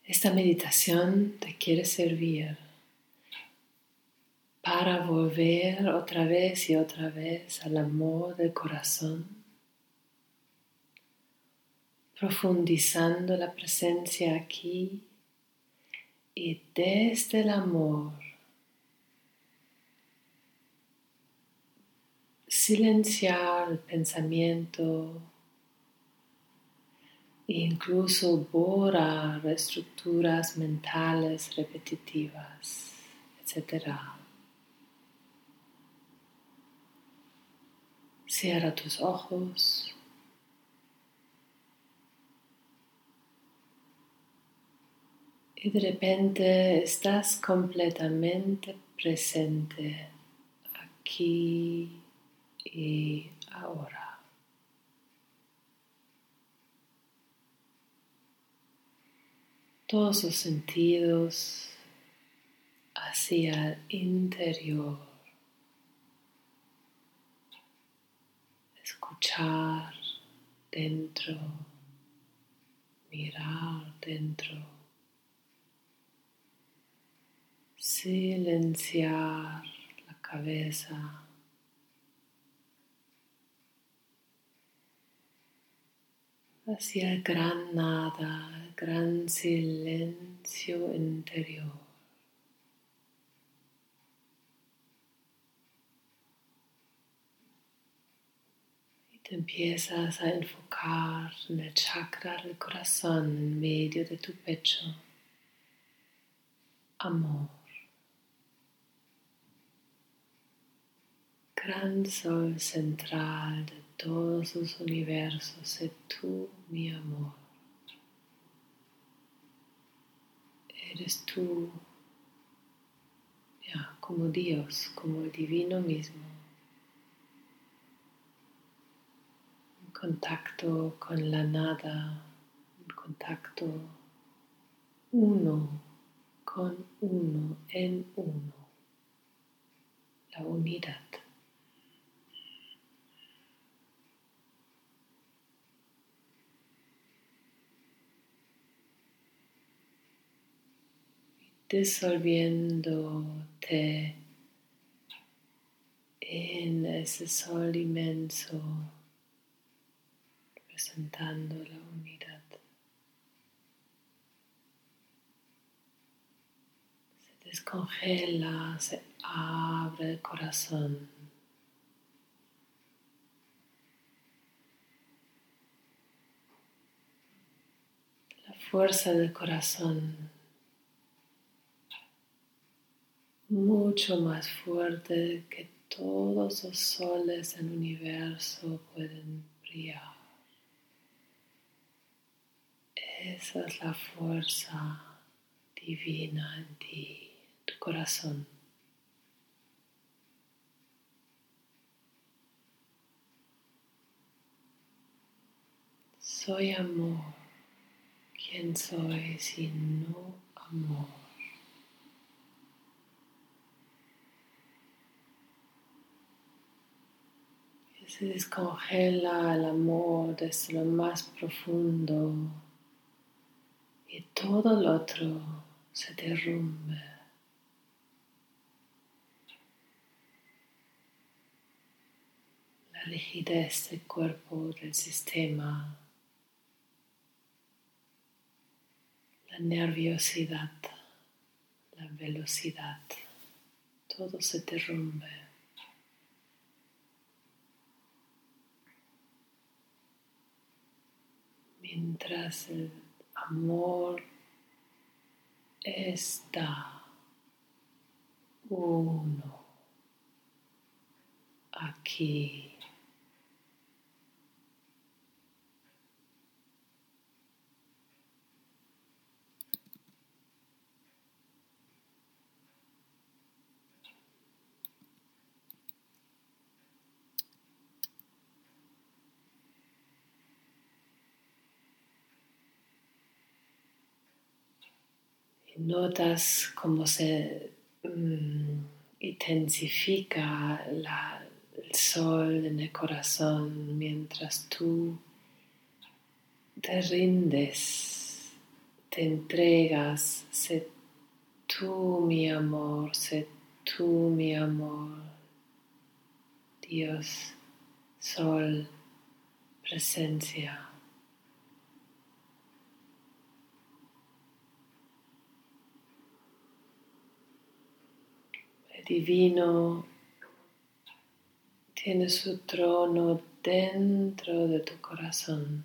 Esta meditación te quiere servir para volver otra vez y otra vez al amor del corazón, profundizando la presencia aquí y desde el amor silenciar el pensamiento e incluso borrar estructuras mentales repetitivas, etc. Cierra tus ojos y de repente estás completamente presente aquí y ahora. Todos los sentidos hacia el interior. Escuchar dentro, mirar dentro, silenciar la cabeza, hacia el gran nada, el gran silencio interior. Y te empiezas a enfocar en el chakra del corazón en medio de tu pecho. Amor. Gran sol central de todos los universos, sé tú mi amor. Eres tú, ya, como Dios, como el divino mismo, en contacto con la nada, en contacto uno con uno, en uno, la unidad. Disolviéndote en ese sol inmenso, representando la unidad. Se descongela, se abre el corazón. La fuerza del corazón, mucho más fuerte que todos los soles del universo pueden brillar. Esa es la fuerza divina en ti, en tu corazón. Soy amor. ¿Quién soy si no amor? Y se descongela el amor desde lo más profundo y todo lo otro se derrumbe. La rigidez del cuerpo, del sistema, la nerviosidad, la velocidad, todo se derrumbe. Mientras el amor está uno aquí. Notas cómo se intensifica el sol en el corazón mientras tú te rindes te entregas, sé tú mi amor, sé tú mi amor, Dios, Sol, presencia. El divino tiene su trono dentro de tu corazón.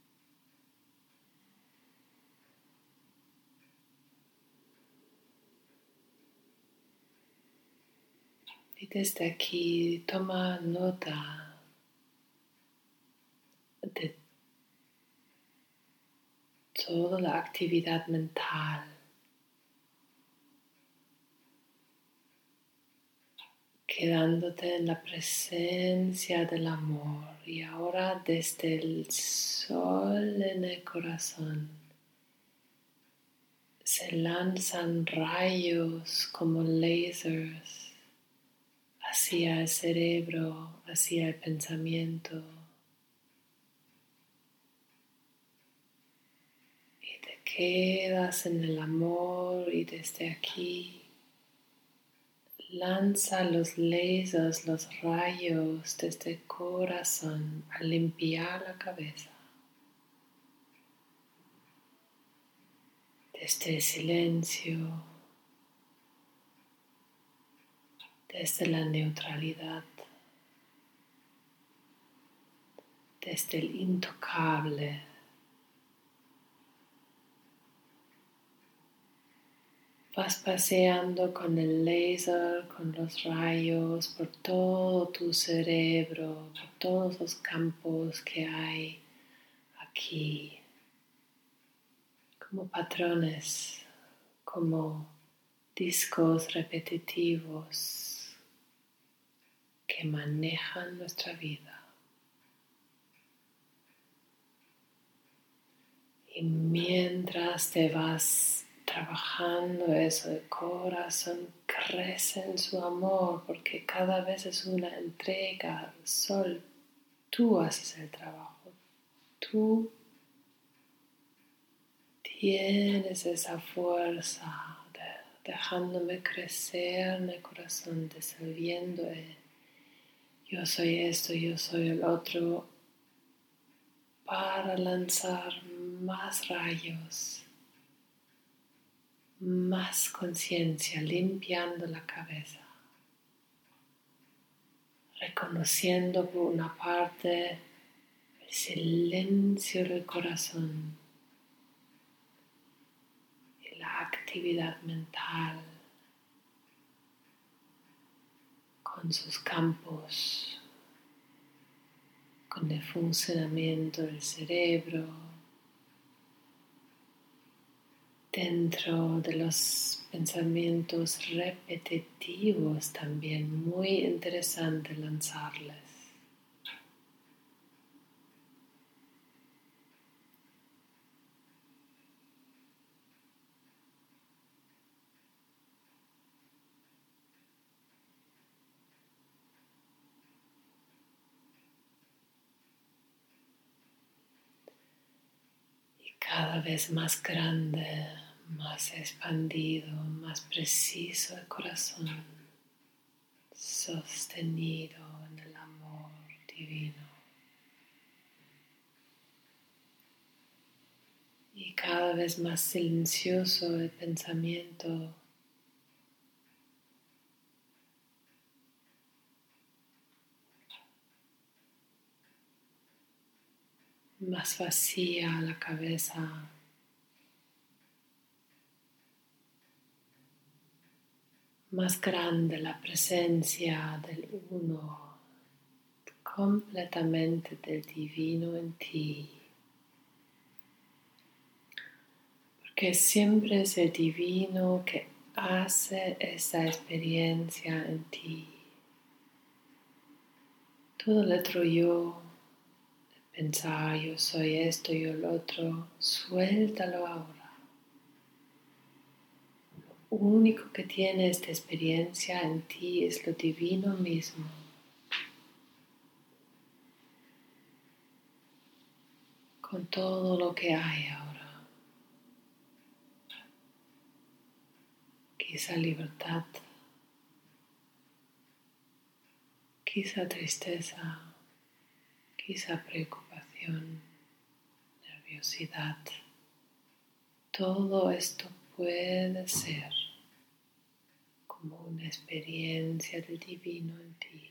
Y desde aquí toma nota de toda la actividad mental quedándote en la presencia del amor. Y ahora desde el sol en el corazón se lanzan rayos como lasers hacia el cerebro, hacia el pensamiento. Y te quedas en el amor y desde aquí lanza los lasers, los rayos desde el corazón a limpiar la cabeza. Desde el silencio, desde la neutralidad, desde el intocable. Vas paseando con el láser, con los rayos, por todo tu cerebro, por todos los campos que hay aquí, como patrones, como discos repetitivos que manejan nuestra vida. Y mientras te vas trabajando eso, el corazón crece en su amor porque cada vez es una entrega. Sol, tú haces el trabajo, tú tienes esa fuerza dejándome crecer en el corazón, disolviendo el yo soy esto, yo soy el otro, para lanzar más rayos, más conciencia, limpiando la cabeza, reconociendo por una parte el silencio del corazón y la actividad mental con sus campos, con el funcionamiento del cerebro, dentro de los pensamientos repetitivos también, muy interesante lanzarles. Y cada vez más grande, más expandido, más preciso el corazón, sostenido en el amor divino. Y cada vez más silencioso el pensamiento, más vacía la cabeza, más grande la presencia del uno, completamente del divino en ti. Porque siempre es el divino que hace esta experiencia en ti. Todo el otro yo, pensar yo soy esto, yo el otro, suéltalo ahora. Lo único que tiene esta experiencia en ti es lo divino mismo. Con todo lo que hay ahora. quizá libertad, quizá tristeza, quizá preocupación, nerviosidad. Todo esto puede ser como una experiencia del divino en ti.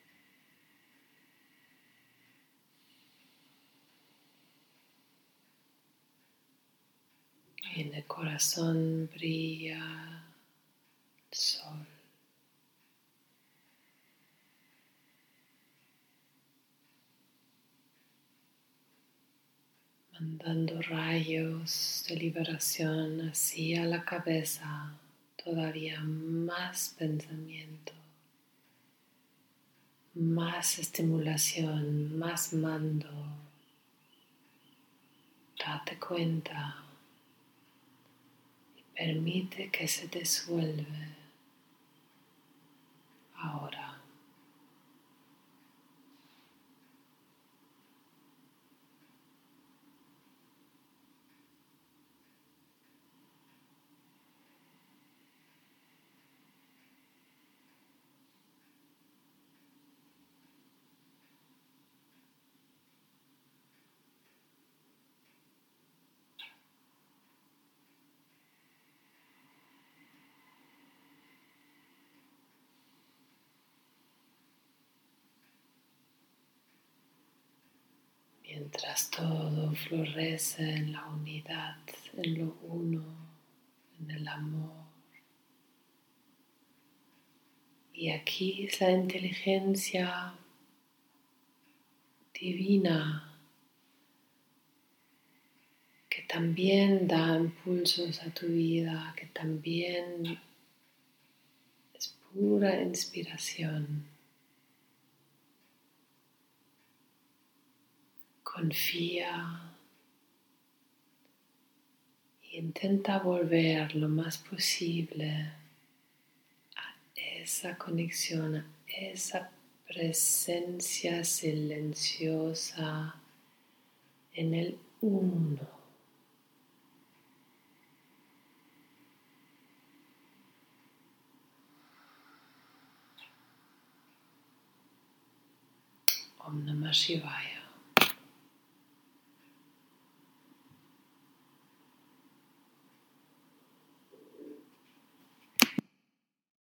Y en el corazón brilla el sol, mandando rayos de liberación hacia la cabeza, todavía más pensamiento, más estimulación, más mando. Date cuenta y permite que se disuelve ahora. Mientras todo florece en la unidad, en lo uno, en el amor. Y aquí es la inteligencia divina que también da impulsos a tu vida, que también es pura inspiración. Confía e intenta volver lo más posible a esa conexión, a esa presencia silenciosa en el uno. Om Namah Shivaya.